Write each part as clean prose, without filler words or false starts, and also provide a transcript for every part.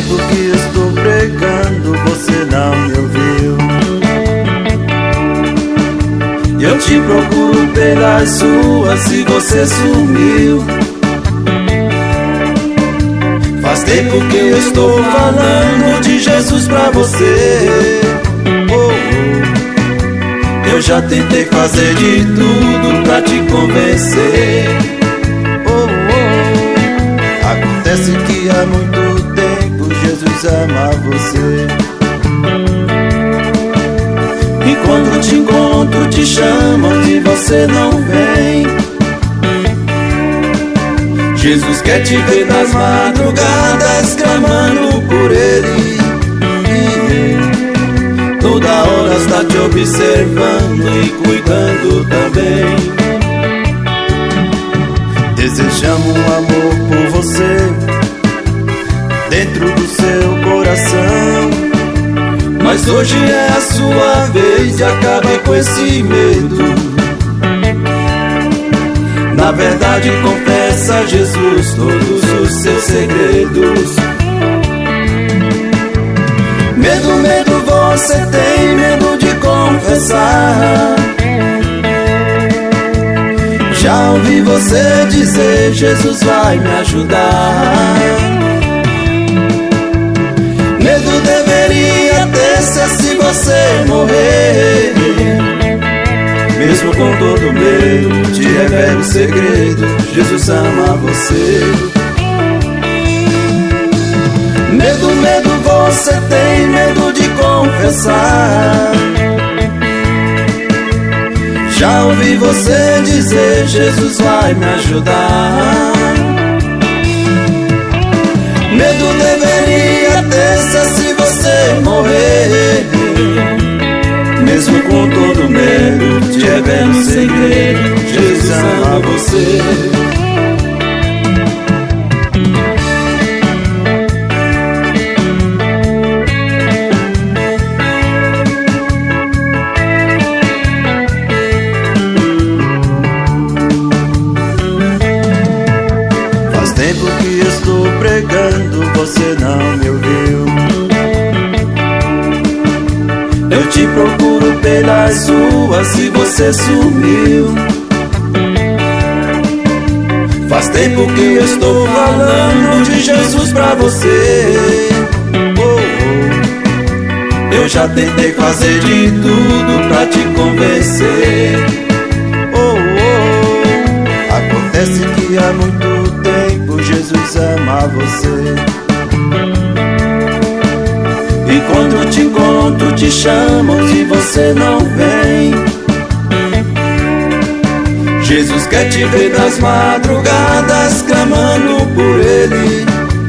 tempo que eu estou pregando, você não me ouviu. Eu te procuro pelas ruas e você sumiu. Faz tempo que eu estou falando de Jesus pra você. Eu já tentei fazer de tudo pra te convencer. Acontece que há muito tempo Jesus ama você. E quando te encontro te chamam e você não vem. Jesus quer te ver nas madrugadas clamando por Ele. Toda hora está te observando e cuidando também. Desejamos um amor por você dentro do seu coração. Mas hoje é a sua vez de acabar com esse medo. Na verdade confessa a Jesus todos os seus segredos. Medo, medo você tem, medo de confessar. Já ouvi você dizer, Jesus vai me ajudar. Medo deveria ter se você morrer. Mesmo com todo medo, te revelo o segredo, Jesus ama você. Medo, medo você tem, medo de confessar. Já ouvi você dizer, Jesus vai me ajudar. Medo deveria ter se você morrer. Mesmo com todo medo, te revelo o segredo, Jesus ama você. Faz tempo que eu estou pregando, você não me ouviu. Eu te procuro pelas ruas e você sumiu. Faz tempo que eu estou falando de Jesus pra você. Eu já tentei fazer de tudo pra te convencer. Acontece que há muito tempo Jesus ama você. E quando te encontro te chamam e você não vem. Jesus quer te ver nas madrugadas clamando por Ele.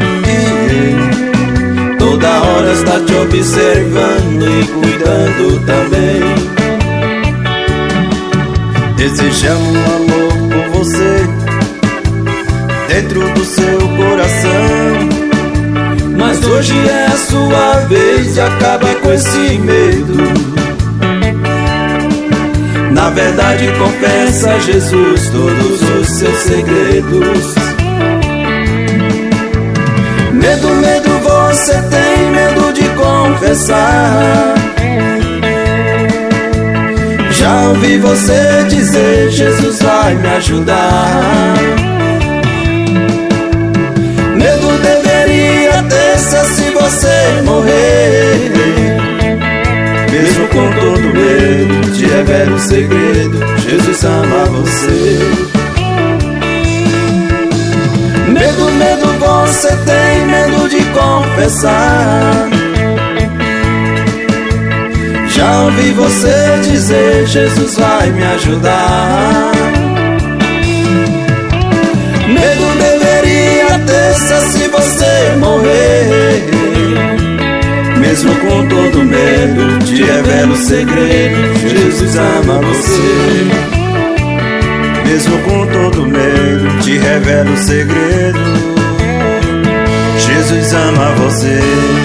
Toda hora está te observando e cuidando também. Desejamos um amor por você dentro do seu coração. Mas hoje é a sua vez de acabar com esse medo. Na verdade confessa a Jesus todos os seus segredos. Medo, medo você tem, medo de confessar. Já ouvi você dizer, Jesus vai me ajudar. Medo deveria ter se você morrer. Mesmo com todo medo, te revelo o segredo, Jesus ama você. Medo, medo você tem, medo de confessar. Já ouvi você dizer, Jesus vai me ajudar. Medo deveria ter se você morrer. Mesmo com todo medo, te revelo o segredo, Jesus ama você. Mesmo com todo medo, te revelo o segredo, Jesus ama você.